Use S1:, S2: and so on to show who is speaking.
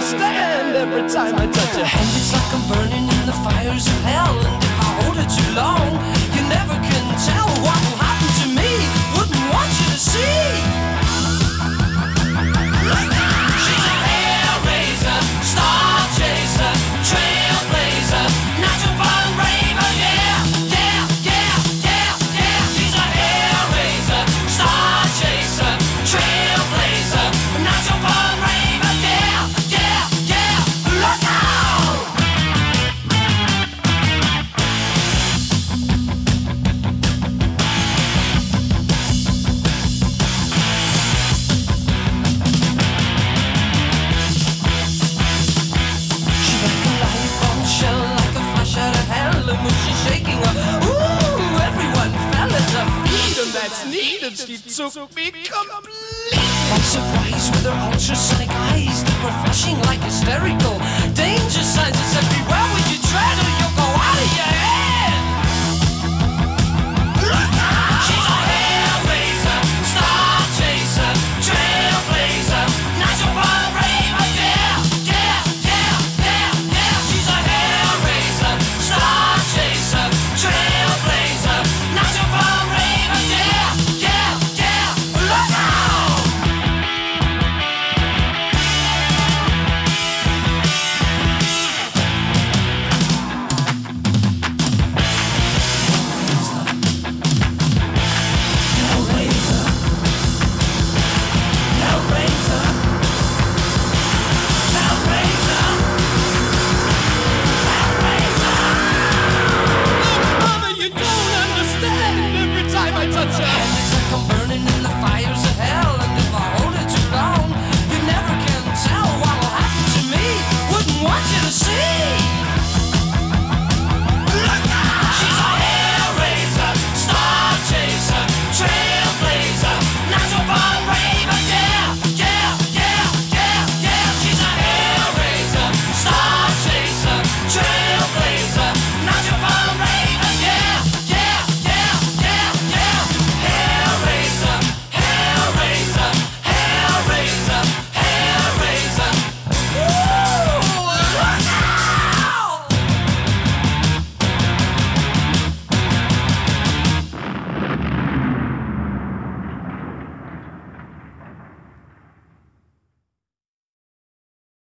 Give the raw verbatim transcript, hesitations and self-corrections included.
S1: understand every time I touch your hand.
S2: It's like I'm burning in the fires of hell, and if I hold it too long, you never can tell what will happen to me. Wouldn't want you to see. She's a hellraiser, star chaser, trailblazer, natural born raver, yeah, yeah, yeah, yeah, yeah. She's a hellraiser, star chaser, trailblazer, natural born raver, yeah, yeah, yeah. Look out! She's like a live bombshell, like a flash out of hell, and when she's shaking up, ooh, everyone fell at her feet, and that's needed. She took me completely by surprise with her ultrasonic eyes that were flashing like hysterical danger signs. It's everywhere when you try to